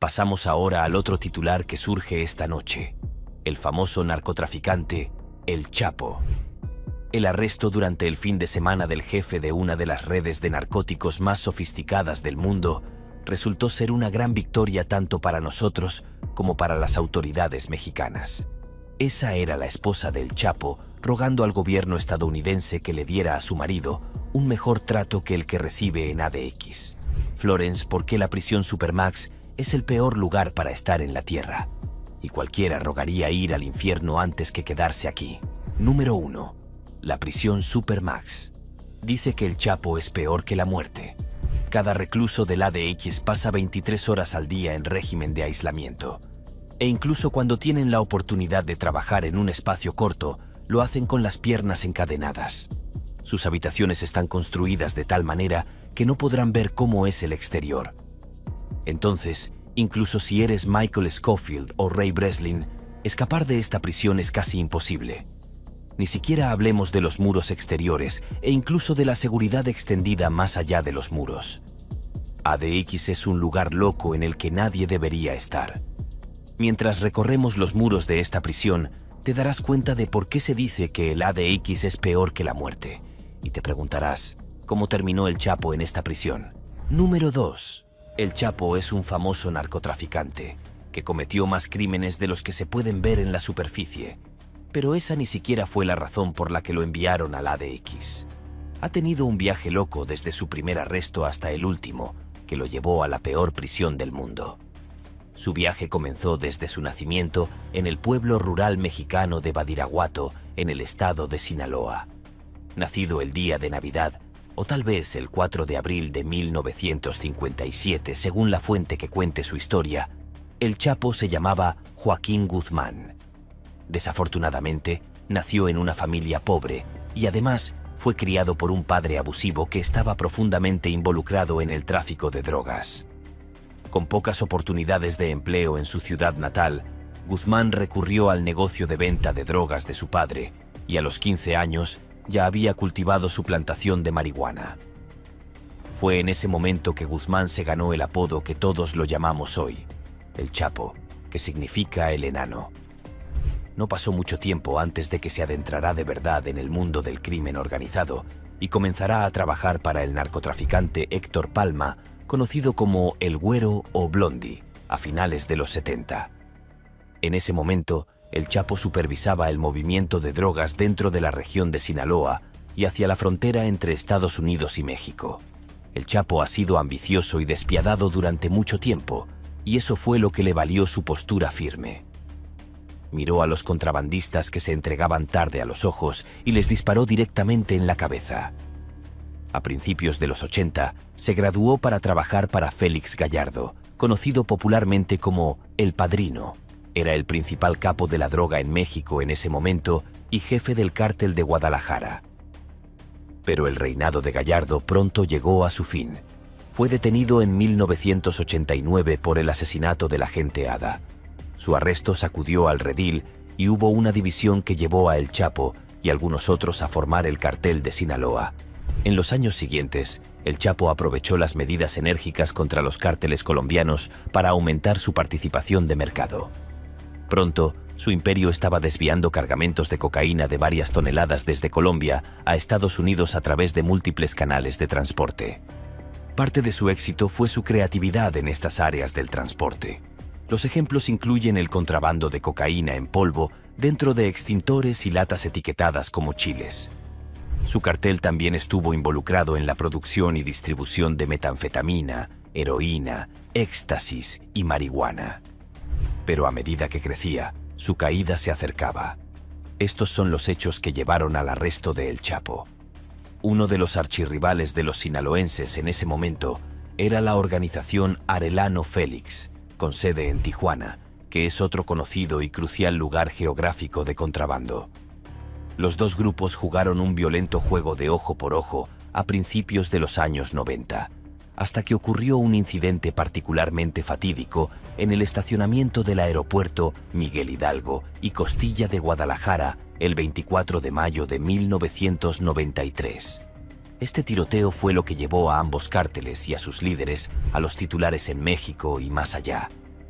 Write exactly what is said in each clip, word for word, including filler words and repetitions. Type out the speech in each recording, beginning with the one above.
Pasamos ahora al otro titular que surge esta noche: el famoso narcotraficante El Chapo. El arresto durante el fin de semana del jefe de una de las redes de narcóticos más sofisticadas del mundo resultó ser una gran victoria tanto para nosotros como para las autoridades mexicanas. Esa era la esposa del Chapo rogando al gobierno estadounidense que le diera a su marido un mejor trato que el que recibe en A D X. Florence, ¿por qué la prisión Supermax es el peor lugar para estar en la Tierra? Y cualquiera rogaría ir al infierno antes que quedarse aquí. Número uno. La prisión Supermax. Dice que el Chapo es peor que la muerte. Cada recluso del A D X pasa veintitrés horas al día en régimen de aislamiento. E incluso cuando tienen la oportunidad de trabajar en un espacio corto, lo hacen con las piernas encadenadas. Sus habitaciones están construidas de tal manera que no podrán ver cómo es el exterior. Entonces, incluso si eres Michael Scofield o Ray Breslin, escapar de esta prisión es casi imposible. Ni siquiera hablemos de los muros exteriores e incluso de la seguridad extendida más allá de los muros. A D X es un lugar loco en el que nadie debería estar. Mientras recorremos los muros de esta prisión, te darás cuenta de por qué se dice que el A D X es peor que la muerte. Y te preguntarás, ¿cómo terminó el Chapo en esta prisión? Número dos. El Chapo es un famoso narcotraficante que cometió más crímenes de los que se pueden ver en la superficie. Pero esa ni siquiera fue la razón por la que lo enviaron al A D X. Ha tenido un viaje loco desde su primer arresto hasta el último, que lo llevó a la peor prisión del mundo. Su viaje comenzó desde su nacimiento en el pueblo rural mexicano de Badiraguato, en el estado de Sinaloa. Nacido el día de Navidad, o tal vez el cuatro de abril de mil novecientos cincuenta y siete, según la fuente que cuente su historia, el Chapo se llamaba Joaquín Guzmán. Desafortunadamente, nació en una familia pobre y además fue criado por un padre abusivo que estaba profundamente involucrado en el tráfico de drogas. Con pocas oportunidades de empleo en su ciudad natal, Guzmán recurrió al negocio de venta de drogas de su padre y a los quince años ya había cultivado su plantación de marihuana. Fue en ese momento que Guzmán se ganó el apodo que todos lo llamamos hoy, el Chapo, que significa el enano. No pasó mucho tiempo antes de que se adentrará de verdad en el mundo del crimen organizado y comenzará a trabajar para el narcotraficante Héctor Palma, conocido como El Güero o Blondie, a finales de los setenta. En ese momento, el Chapo supervisaba el movimiento de drogas dentro de la región de Sinaloa y hacia la frontera entre Estados Unidos y México. El Chapo ha sido ambicioso y despiadado durante mucho tiempo, y eso fue lo que le valió su postura firme. Miró a los contrabandistas que se entregaban tarde a los ojos y les disparó directamente en la cabeza. A principios de los ochenta, se graduó para trabajar para Félix Gallardo, conocido popularmente como El Padrino. Era el principal capo de la droga en México en ese momento y jefe del cártel de Guadalajara. Pero el reinado de Gallardo pronto llegó a su fin. Fue detenido en mil novecientos ochenta y nueve por el asesinato del agente Hada. Su arresto sacudió al redil y hubo una división que llevó a El Chapo y algunos otros a formar el cartel de Sinaloa. En los años siguientes, El Chapo aprovechó las medidas enérgicas contra los cárteles colombianos para aumentar su participación de mercado. Pronto, su imperio estaba desviando cargamentos de cocaína de varias toneladas desde Colombia a Estados Unidos a través de múltiples canales de transporte. Parte de su éxito fue su creatividad en estas áreas del transporte. Los ejemplos incluyen el contrabando de cocaína en polvo dentro de extintores y latas etiquetadas como chiles. Su cartel también estuvo involucrado en la producción y distribución de metanfetamina, heroína, éxtasis y marihuana. Pero a medida que crecía, su caída se acercaba. Estos son los hechos que llevaron al arresto de El Chapo. Uno de los archirrivales de los sinaloenses en ese momento era la organización Arellano Félix, con sede en Tijuana, que es otro conocido y crucial lugar geográfico de contrabando. Los dos grupos jugaron un violento juego de ojo por ojo a principios de los años noventa, hasta que ocurrió un incidente particularmente fatídico en el estacionamiento del aeropuerto Miguel Hidalgo y Costilla de Guadalajara el veinticuatro de mayo de mil novecientos noventa y tres. Este tiroteo fue lo que llevó a ambos cárteles y a sus líderes a los titulares en México y más allá.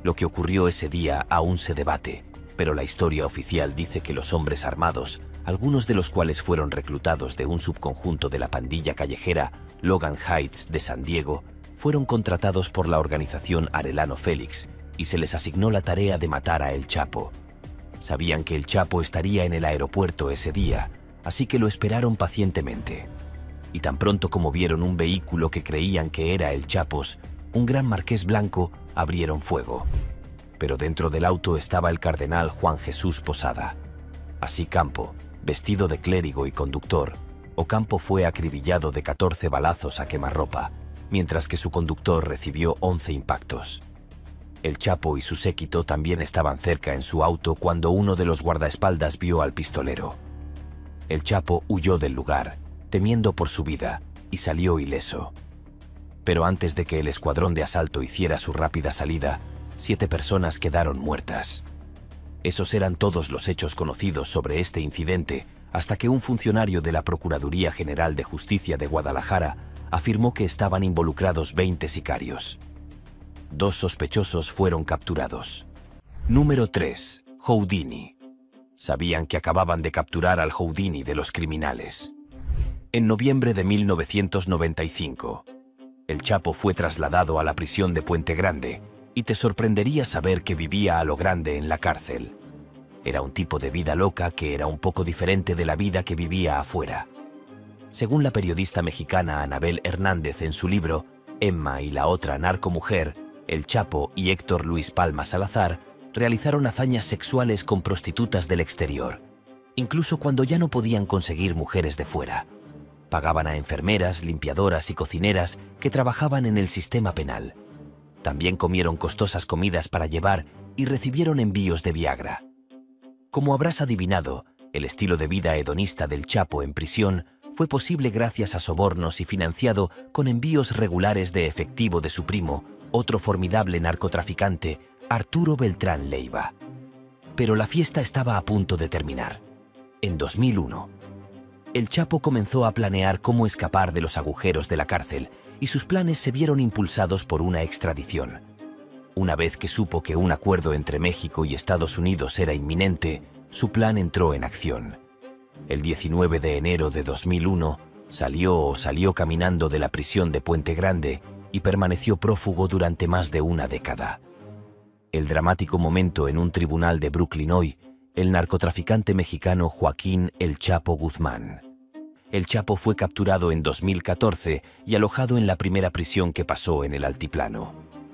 Lo que ocurrió ese día aún se debate, pero la historia oficial dice que los hombres armados, algunos de los cuales fueron reclutados de un subconjunto de la pandilla callejera Logan Heights de San Diego, fueron contratados por la organización Arellano Félix y se les asignó la tarea de matar a El Chapo. Sabían que El Chapo estaría en el aeropuerto ese día, así que lo esperaron pacientemente. Y tan pronto como vieron un vehículo que creían que era El Chapo's, un gran marqués blanco, abrieron fuego. Pero dentro del auto estaba el cardenal Juan Jesús Posada. Así Campo, vestido de clérigo y conductor, Ocampo fue acribillado de catorce balazos a quemarropa, mientras que su conductor recibió once impactos. El Chapo y su séquito también estaban cerca en su auto cuando uno de los guardaespaldas vio al pistolero. El Chapo huyó del lugar, temiendo por su vida, y salió ileso. Pero antes de que el escuadrón de asalto hiciera su rápida salida, siete personas quedaron muertas. Esos eran todos los hechos conocidos sobre este incidente, hasta que un funcionario de la Procuraduría General de Justicia de Guadalajara afirmó que estaban involucrados veinte sicarios. Dos sospechosos fueron capturados. Número tres. Houdini. Sabían que acababan de capturar al Houdini de los criminales. En noviembre de mil novecientos noventa y cinco, El Chapo fue trasladado a la prisión de Puente Grande y te sorprendería saber que vivía a lo grande en la cárcel. Era un tipo de vida loca que era un poco diferente de la vida que vivía afuera. Según la periodista mexicana Anabel Hernández en su libro Emma y la otra narcomujer, El Chapo y Héctor Luis Palma Salazar realizaron hazañas sexuales con prostitutas del exterior, incluso cuando ya no podían conseguir mujeres de fuera. Pagaban a enfermeras, limpiadoras y cocineras que trabajaban en el sistema penal. También comieron costosas comidas para llevar y recibieron envíos de Viagra. Como habrás adivinado, el estilo de vida hedonista del Chapo en prisión fue posible gracias a sobornos y financiado con envíos regulares de efectivo de su primo, otro formidable narcotraficante, Arturo Beltrán Leiva. Pero la fiesta estaba a punto de terminar. En dos mil uno, El Chapo comenzó a planear cómo escapar de los agujeros de la cárcel y sus planes se vieron impulsados por una extradición. Una vez que supo que un acuerdo entre México y Estados Unidos era inminente, su plan entró en acción. El diecinueve de enero de dos mil uno salió o salió caminando de la prisión de Puente Grande y permaneció prófugo durante más de una década. El dramático momento en un tribunal de Brooklyn hoy, el narcotraficante mexicano Joaquín El Chapo Guzmán. El Chapo fue capturado en dos mil catorce y alojado en la primera prisión que pasó en el altiplano.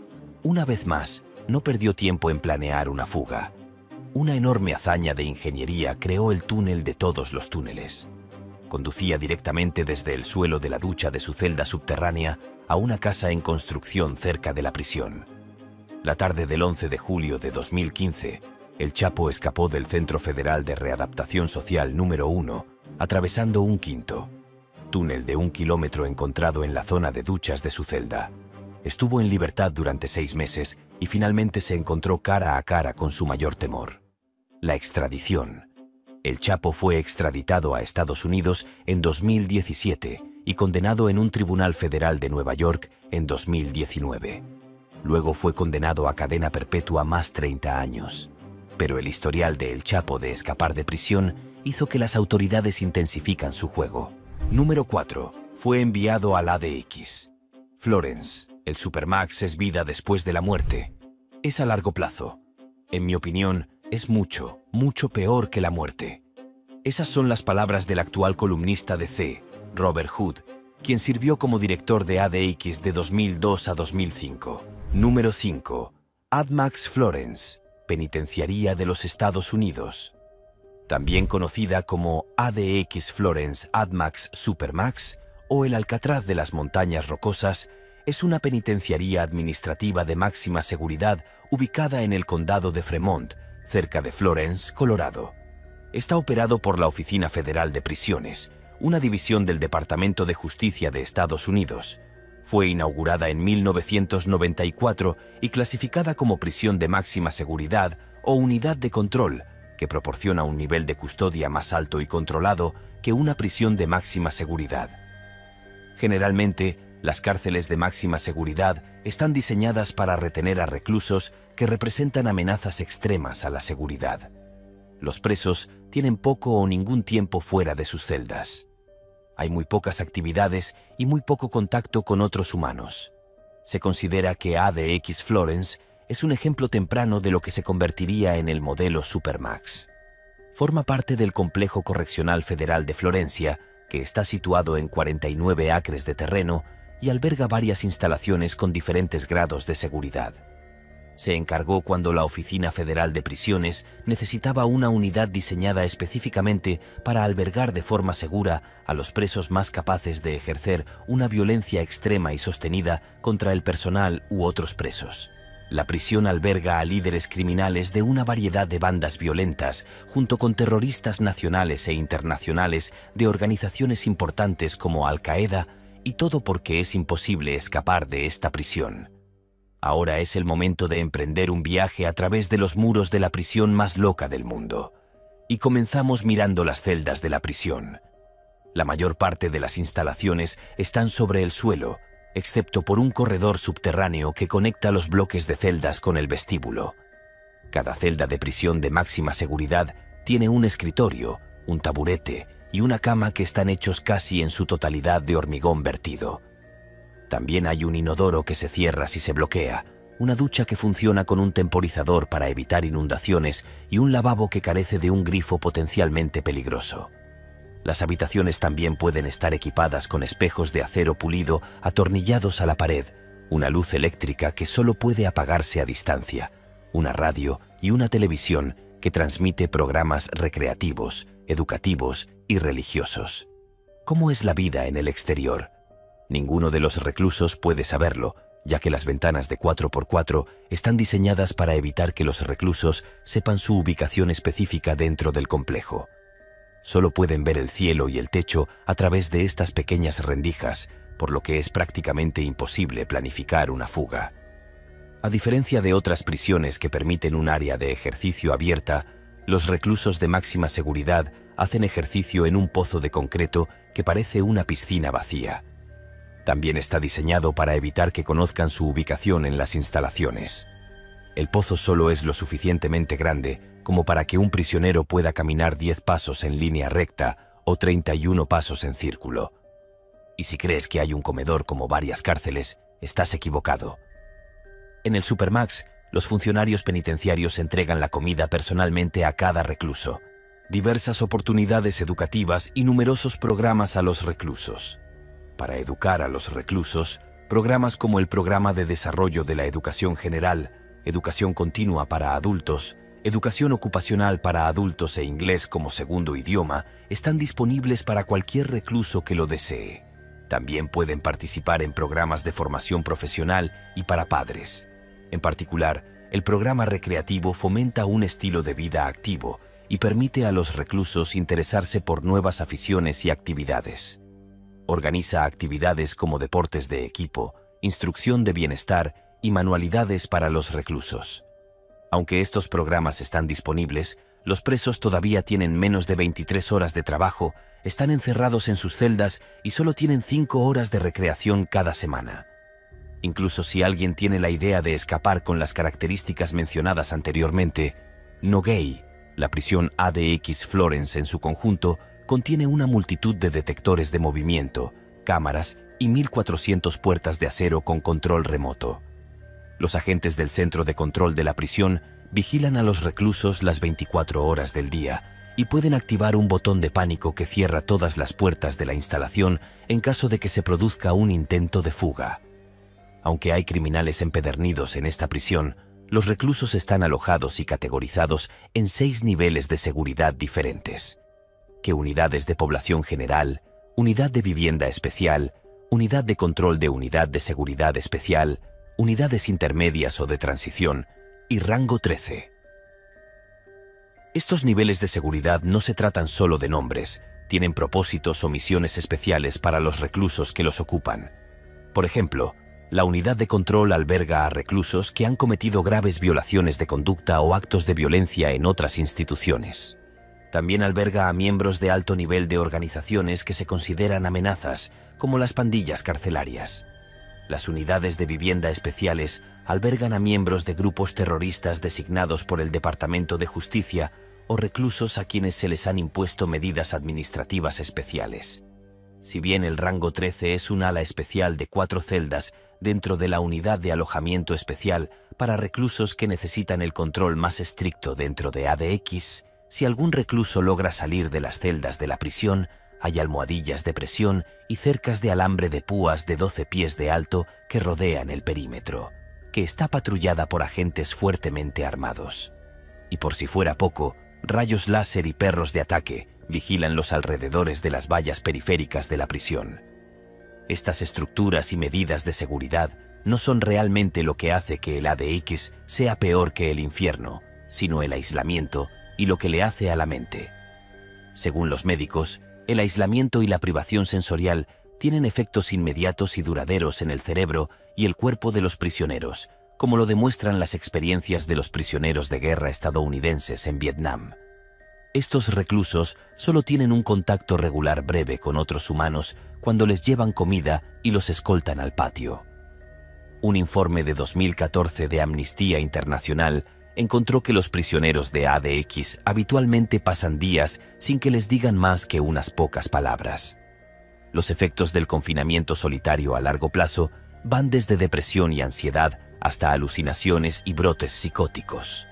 Una vez más, no perdió tiempo en planear una fuga. Una enorme hazaña de ingeniería creó el túnel de todos los túneles. Conducía directamente desde el suelo de la ducha de su celda subterránea a una casa en construcción cerca de la prisión. La tarde del once de julio de dos mil quince, El Chapo escapó del Centro Federal de Readaptación Social número uno, atravesando un quinto, túnel de un kilómetro encontrado en la zona de duchas de su celda. Estuvo en libertad durante seis meses y finalmente se encontró cara a cara con su mayor temor: la extradición. El Chapo fue extraditado a Estados Unidos en dos mil diecisiete y condenado en un tribunal federal de Nueva York en dos mil diecinueve. Luego fue condenado a cadena perpetua más treinta años. Pero el historial de El Chapo de escapar de prisión hizo que las autoridades intensifican su juego. Número cuatro. Fue enviado al A D X. Florence, el Supermax es vida después de la muerte. Es a largo plazo. En mi opinión, es mucho, mucho peor que la muerte. Esas son las palabras del actual columnista de C, Robert Hood, quien sirvió como director de A D X de dos mil dos a dos mil cinco. Número cinco. AdMax Florence, Penitenciaría de los Estados Unidos. También conocida como A D X Florence AdMax Supermax o el Alcatraz de las Montañas Rocosas, es una penitenciaría administrativa de máxima seguridad ubicada en el condado de Fremont, cerca de Florence, Colorado. Está operado por la Oficina Federal de Prisiones, una división del Departamento de Justicia de Estados Unidos. Fue inaugurada en mil novecientos noventa y cuatro y clasificada como prisión de máxima seguridad o unidad de control, que proporciona un nivel de custodia más alto y controlado que una prisión de máxima seguridad. Generalmente, las cárceles de máxima seguridad están diseñadas para retener a reclusos que representan amenazas extremas a la seguridad. Los presos tienen poco o ningún tiempo fuera de sus celdas. Hay muy pocas actividades y muy poco contacto con otros humanos. Se considera que A D X Florence es un ejemplo temprano de lo que se convertiría en el modelo Supermax. Forma parte del Complejo Correccional Federal de Florencia, que está situado en cuarenta y nueve acres de terreno y alberga varias instalaciones con diferentes grados de seguridad. Se encargó cuando la Oficina Federal de Prisiones necesitaba una unidad diseñada específicamente para albergar de forma segura a los presos más capaces de ejercer una violencia extrema y sostenida contra el personal u otros presos. La prisión alberga a líderes criminales de una variedad de bandas violentas, junto con terroristas nacionales e internacionales de organizaciones importantes como Al-Qaeda, y todo porque es imposible escapar de esta prisión. Ahora es el momento de emprender un viaje a través de los muros de la prisión más loca del mundo. Y comenzamos mirando las celdas de la prisión. La mayor parte de las instalaciones están sobre el suelo, excepto por un corredor subterráneo que conecta los bloques de celdas con el vestíbulo. Cada celda de prisión de máxima seguridad tiene un escritorio, un taburete y una cama que están hechos casi en su totalidad de hormigón vertido. También hay un inodoro que se cierra si se bloquea, una ducha que funciona con un temporizador para evitar inundaciones y un lavabo que carece de un grifo potencialmente peligroso. Las habitaciones también pueden estar equipadas con espejos de acero pulido atornillados a la pared, una luz eléctrica que solo puede apagarse a distancia, una radio y una televisión que transmite programas recreativos, educativos y religiosos. ¿Cómo es la vida en el exterior? Ninguno de los reclusos puede saberlo, ya que las ventanas de cuatro por cuatro están diseñadas para evitar que los reclusos sepan su ubicación específica dentro del complejo. Solo pueden ver el cielo y el techo a través de estas pequeñas rendijas, por lo que es prácticamente imposible planificar una fuga. A diferencia de otras prisiones que permiten un área de ejercicio abierta, los reclusos de máxima seguridad hacen ejercicio en un pozo de concreto que parece una piscina vacía. También está diseñado para evitar que conozcan su ubicación en las instalaciones. El pozo solo es lo suficientemente grande como para que un prisionero pueda caminar diez pasos en línea recta o treinta y uno pasos en círculo. Y si crees que hay un comedor como varias cárceles, estás equivocado. En el Supermax, los funcionarios penitenciarios entregan la comida personalmente a cada recluso, diversas oportunidades educativas y numerosos programas a los reclusos. Para educar a los reclusos, programas como el Programa de Desarrollo de la Educación General, Educación Continua para Adultos, Educación Ocupacional para Adultos e Inglés como segundo idioma están disponibles para cualquier recluso que lo desee. También pueden participar en programas de formación profesional y para padres. En particular, el programa recreativo fomenta un estilo de vida activo y permite a los reclusos interesarse por nuevas aficiones y actividades. Organiza actividades como deportes de equipo, instrucción de bienestar y manualidades para los reclusos. Aunque estos programas están disponibles, los presos todavía tienen menos de veintitrés horas de trabajo, están encerrados en sus celdas y solo tienen cinco horas de recreación cada semana. Incluso si alguien tiene la idea de escapar con las características mencionadas anteriormente, Nogay, la prisión A D X Florence en su conjunto, contiene una multitud de detectores de movimiento, cámaras y mil cuatrocientas puertas de acero con control remoto. Los agentes del centro de control de la prisión vigilan a los reclusos las veinticuatro horas del día y pueden activar un botón de pánico que cierra todas las puertas de la instalación en caso de que se produzca un intento de fuga. Aunque hay criminales empedernidos en esta prisión, los reclusos están alojados y categorizados en seis niveles de seguridad diferentes, que unidades de población general, unidad de vivienda especial, unidad de control de unidad de seguridad especial, unidades intermedias o de transición y rango trece. Estos niveles de seguridad no se tratan solo de nombres, tienen propósitos o misiones especiales para los reclusos que los ocupan. Por ejemplo, la unidad de control alberga a reclusos que han cometido graves violaciones de conducta o actos de violencia en otras instituciones. También alberga a miembros de alto nivel de organizaciones que se consideran amenazas, como las pandillas carcelarias. Las unidades de vivienda especiales albergan a miembros de grupos terroristas designados por el Departamento de Justicia o reclusos a quienes se les han impuesto medidas administrativas especiales. Si bien el rango trece es un ala especial de cuatro celdas dentro de la unidad de alojamiento especial para reclusos que necesitan el control más estricto dentro de A D X, si algún recluso logra salir de las celdas de la prisión, hay almohadillas de presión y cercas de alambre de púas de doce pies de alto que rodean el perímetro, que está patrullada por agentes fuertemente armados. Y por si fuera poco, rayos láser y perros de ataque vigilan los alrededores de las vallas periféricas de la prisión. Estas estructuras y medidas de seguridad no son realmente lo que hace que el A D X sea peor que el infierno, sino el aislamiento y lo que le hace a la mente. Según los médicos, el aislamiento y la privación sensorial tienen efectos inmediatos y duraderos en el cerebro y el cuerpo de los prisioneros, como lo demuestran las experiencias de los prisioneros de guerra estadounidenses en Vietnam. Estos reclusos solo tienen un contacto regular breve con otros humanos cuando les llevan comida y los escoltan al patio. Un informe de dos mil catorce de Amnistía Internacional encontró que los prisioneros de A D X habitualmente pasan días sin que les digan más que unas pocas palabras. Los efectos del confinamiento solitario a largo plazo van desde depresión y ansiedad hasta alucinaciones y brotes psicóticos.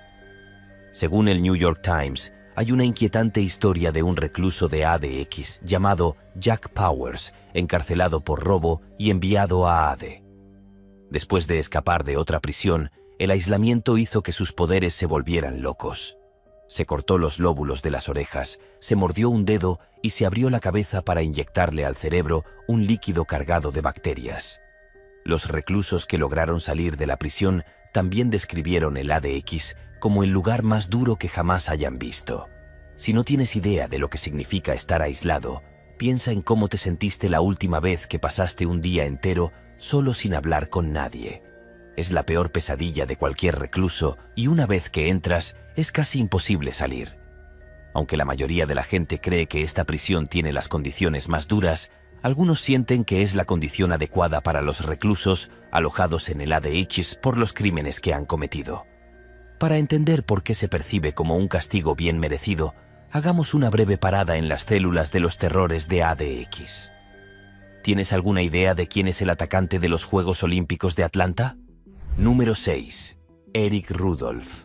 Según el New York Times, hay una inquietante historia de un recluso de A D X llamado Jack Powers, encarcelado por robo y enviado a A D E. Después de escapar de otra prisión, el aislamiento hizo que sus poderes se volvieran locos. Se cortó los lóbulos de las orejas, se mordió un dedo y se abrió la cabeza para inyectarle al cerebro un líquido cargado de bacterias. Los reclusos que lograron salir de la prisión también describieron el A D X como el lugar más duro que jamás hayan visto. Si no tienes idea de lo que significa estar aislado, piensa en cómo te sentiste la última vez que pasaste un día entero solo sin hablar con nadie. Es la peor pesadilla de cualquier recluso y una vez que entras, es casi imposible salir. Aunque la mayoría de la gente cree que esta prisión tiene las condiciones más duras, algunos sienten que es la condición adecuada para los reclusos alojados en el A D X por los crímenes que han cometido. Para entender por qué se percibe como un castigo bien merecido, hagamos una breve parada en las células de los terrores de A D X. ¿Tienes alguna idea de quién es el atacante de los Juegos Olímpicos de Atlanta? Número seis. Eric Rudolph.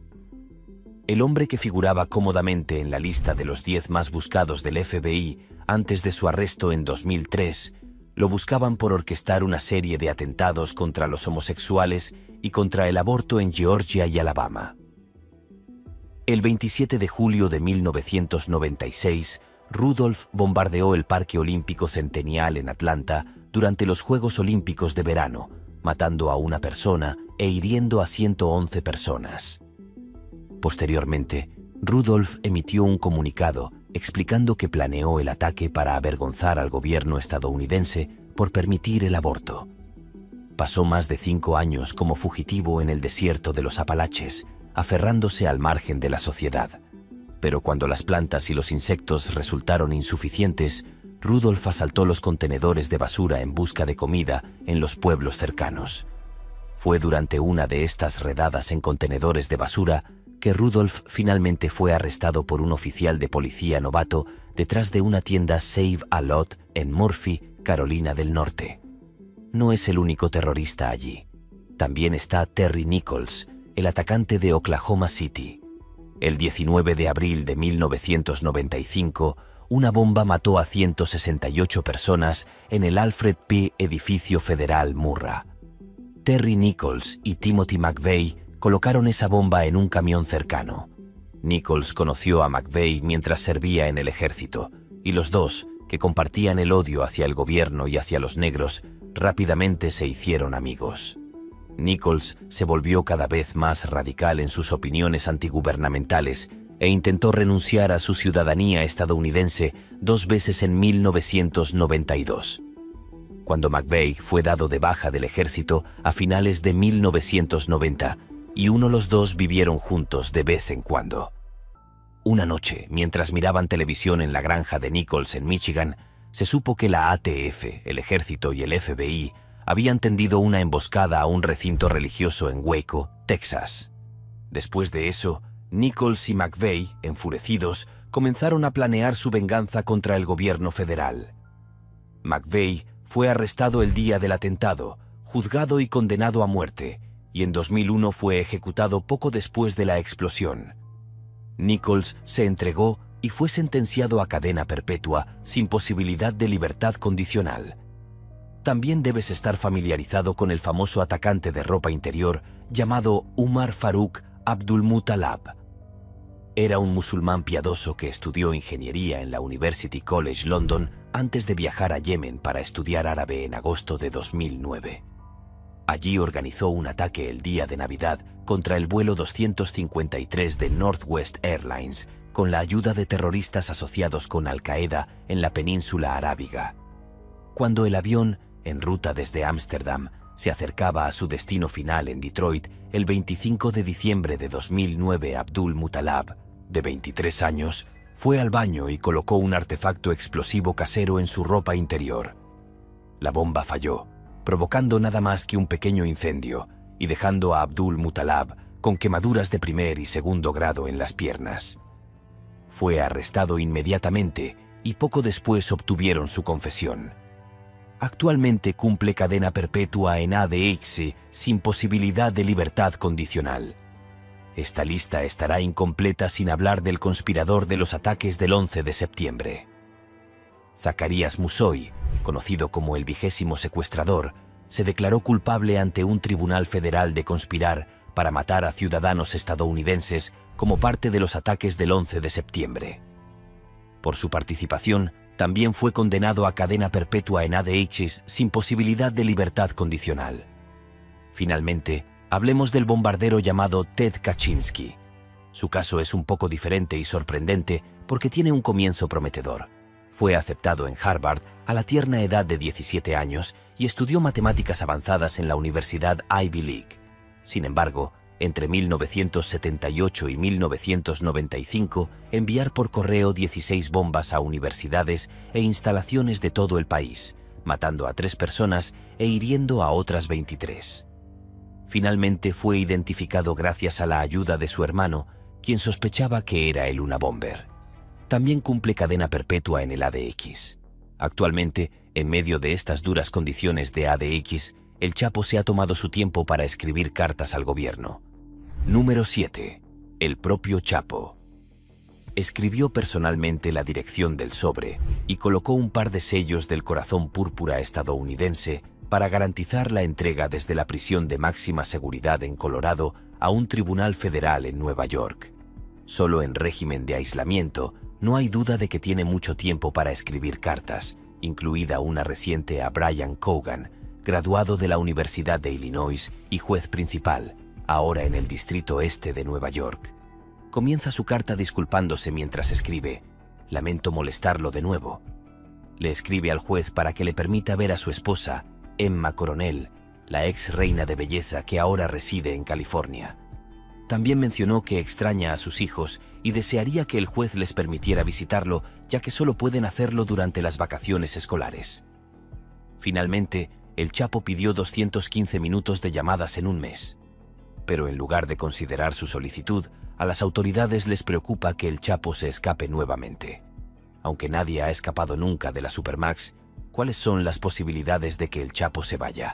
El hombre que figuraba cómodamente en la lista de los diez más buscados del F B I antes de su arresto en dos mil tres, lo buscaban por orquestar una serie de atentados contra los homosexuales y contra el aborto en Georgia y Alabama. El veintisiete de julio de mil novecientos noventa y seis, Rudolph bombardeó el Parque Olímpico Centennial en Atlanta durante los Juegos Olímpicos de verano, matando a una persona e hiriendo a ciento once personas. Posteriormente, Rudolph emitió un comunicado explicando que planeó el ataque para avergonzar al gobierno estadounidense por permitir el aborto. Pasó más de cinco años como fugitivo en el desierto de los Apalaches, aferrándose al margen de la sociedad. Pero cuando las plantas y los insectos resultaron insuficientes, Rudolph asaltó los contenedores de basura en busca de comida en los pueblos cercanos. Fue durante una de estas redadas en contenedores de basura que Rudolph finalmente fue arrestado por un oficial de policía novato detrás de una tienda Save a Lot en Murphy, Carolina del Norte. No es el único terrorista allí. También está Terry Nichols, el atacante de Oklahoma City. El diecinueve de abril de mil novecientos noventa y cinco, una bomba mató a ciento sesenta y ocho personas en el Alfred P. Edificio Federal Murrah. Terry Nichols y Timothy McVeigh colocaron esa bomba en un camión cercano. Nichols conoció a McVeigh mientras servía en el ejército, y los dos, que compartían el odio hacia el gobierno y hacia los negros, rápidamente se hicieron amigos. Nichols se volvió cada vez más radical en sus opiniones antigubernamentales e intentó renunciar a su ciudadanía estadounidense dos veces en mil novecientos noventa y dos. Cuando McVeigh fue dado de baja del ejército a finales de mil novecientos noventa, y uno los dos vivieron juntos de vez en cuando. Una noche, mientras miraban televisión en la granja de Nichols en Michigan, se supo que la A T F, el ejército y el F B I habían tendido una emboscada a un recinto religioso en Waco, Texas. Después de eso, Nichols y McVeigh, enfurecidos, comenzaron a planear su venganza contra el gobierno federal. McVeigh fue arrestado el día del atentado, juzgado y condenado a muerte, y en dos mil uno fue ejecutado poco después de la explosión. Nichols se entregó y fue sentenciado a cadena perpetua sin posibilidad de libertad condicional. También debes estar familiarizado con el famoso atacante de ropa interior llamado Umar Farouk Abdulmutallab. Era un musulmán piadoso que estudió ingeniería en la University College London antes de viajar a Yemen para estudiar árabe en agosto de dos mil nueve. Allí organizó un ataque el día de Navidad contra el vuelo doscientos cincuenta y tres de Northwest Airlines con la ayuda de terroristas asociados con Al-Qaeda en la península arábiga. Cuando el avión, en ruta desde Ámsterdam, se acercaba a su destino final en Detroit el veinticinco de diciembre de dos mil nueve, Abdulmutallab, de veintitrés años, fue al baño y colocó un artefacto explosivo casero en su ropa interior. La bomba falló, provocando nada más que un pequeño incendio y dejando a Abdulmutallab con quemaduras de primer y segundo grado en las piernas. Fue arrestado inmediatamente y poco después obtuvieron su confesión. Actualmente cumple cadena perpetua en A D X sin posibilidad de libertad condicional. Esta lista estará incompleta sin hablar del conspirador de los ataques del once de septiembre. Zacarías Musoy, conocido como el vigésimo secuestrador, se declaró culpable ante un tribunal federal de conspirar para matar a ciudadanos estadounidenses como parte de los ataques del once de septiembre. Por su participación, también fue condenado a cadena perpetua en A D X sin posibilidad de libertad condicional. Finalmente, hablemos del bombardero llamado Ted Kaczynski. Su caso es un poco diferente y sorprendente porque tiene un comienzo prometedor. Fue aceptado en Harvard a la tierna edad de diecisiete años y estudió matemáticas avanzadas en la Universidad Ivy League. Sin embargo, entre mil novecientos setenta y ocho y mil novecientos noventa y cinco, enviar por correo dieciséis bombas a universidades e instalaciones de todo el país, matando a tres personas e hiriendo a otras veintitrés. Finalmente fue identificado gracias a la ayuda de su hermano, quien sospechaba que era el Unabomber. También cumple cadena perpetua en el A D X. Actualmente, en medio de estas duras condiciones de A D X, el Chapo se ha tomado su tiempo para escribir cartas al gobierno. Número siete. El propio Chapo. Escribió personalmente la dirección del sobre y colocó un par de sellos del corazón púrpura estadounidense para garantizar la entrega desde la prisión de máxima seguridad en Colorado a un tribunal federal en Nueva York. Solo en régimen de aislamiento, no hay duda de que tiene mucho tiempo para escribir cartas, incluida una reciente a Brian Cogan, graduado de la Universidad de Illinois y juez principal, ahora en el Distrito Este de Nueva York. Comienza su carta disculpándose mientras escribe: «Lamento molestarlo de nuevo». Le escribe al juez para que le permita ver a su esposa, Emma Coronel, la ex reina de belleza que ahora reside en California. También mencionó que extraña a sus hijos y desearía que el juez les permitiera visitarlo, ya que solo pueden hacerlo durante las vacaciones escolares. Finalmente, el Chapo pidió doscientos quince minutos de llamadas en un mes. Pero en lugar de considerar su solicitud, a las autoridades les preocupa que el Chapo se escape nuevamente. Aunque nadie ha escapado nunca de la Supermax, ¿cuáles son las posibilidades de que el Chapo se vaya?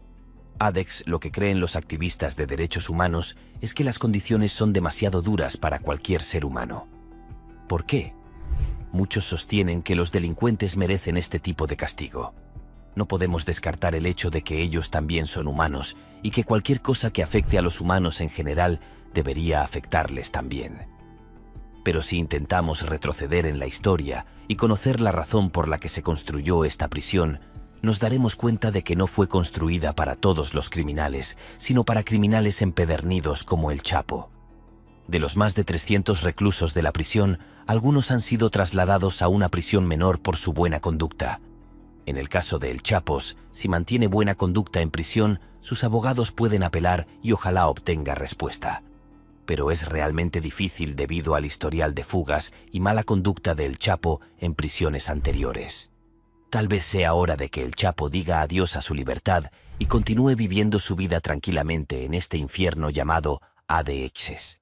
A D E X, lo que creen los activistas de derechos humanos es que las condiciones son demasiado duras para cualquier ser humano. ¿Por qué? Muchos sostienen que los delincuentes merecen este tipo de castigo. No podemos descartar el hecho de que ellos también son humanos y que cualquier cosa que afecte a los humanos en general debería afectarles también. Pero si intentamos retroceder en la historia y conocer la razón por la que se construyó esta prisión, nos daremos cuenta de que no fue construida para todos los criminales, sino para criminales empedernidos como el Chapo. De los más de trescientos reclusos de la prisión, algunos han sido trasladados a una prisión menor por su buena conducta. En el caso de El Chapos, si mantiene buena conducta en prisión, sus abogados pueden apelar y ojalá obtenga respuesta. Pero es realmente difícil debido al historial de fugas y mala conducta de El Chapo en prisiones anteriores. Tal vez sea hora de que el Chapo diga adiós a su libertad y continúe viviendo su vida tranquilamente en este infierno llamado A D Xs.